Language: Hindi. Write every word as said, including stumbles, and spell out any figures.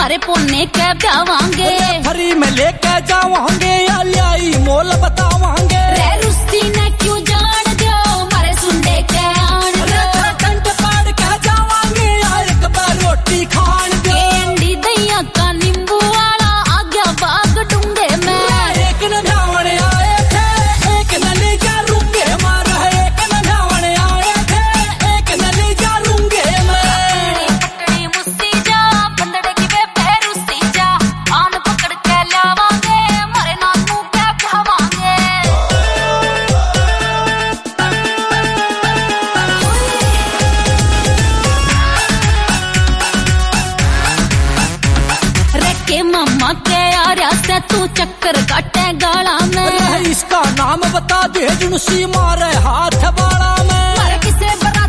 मारे पोने के ब्यावांगे, फ्री में लेके जावांगे या लाई मोल बतावांगे। रे रुस्ती ने क्यों जान दियो मारे सुंडे के आन दो, कंट पाड़ के जावांगे या एक बार रोटी खान दो। अंडी दैया का नींबू वाला आ गया बाग डूंगे में, एक न धावण आए थे एक न ले जा रूंगे मारा, एक न धावण आए थे एक न ले जा रूंगे मैं। पकड़ी मुस्सी जा बंदड़े की बेबे रुस्सी जा, आन पकड़ के लावांगे मारे नानू के भावांगे। रे के मम्मा के यारा से तू चक्कर काटे गाला में, इसका नाम बता दे जुनसी मारे हाथ बाड़ा में। मारे किसे बरा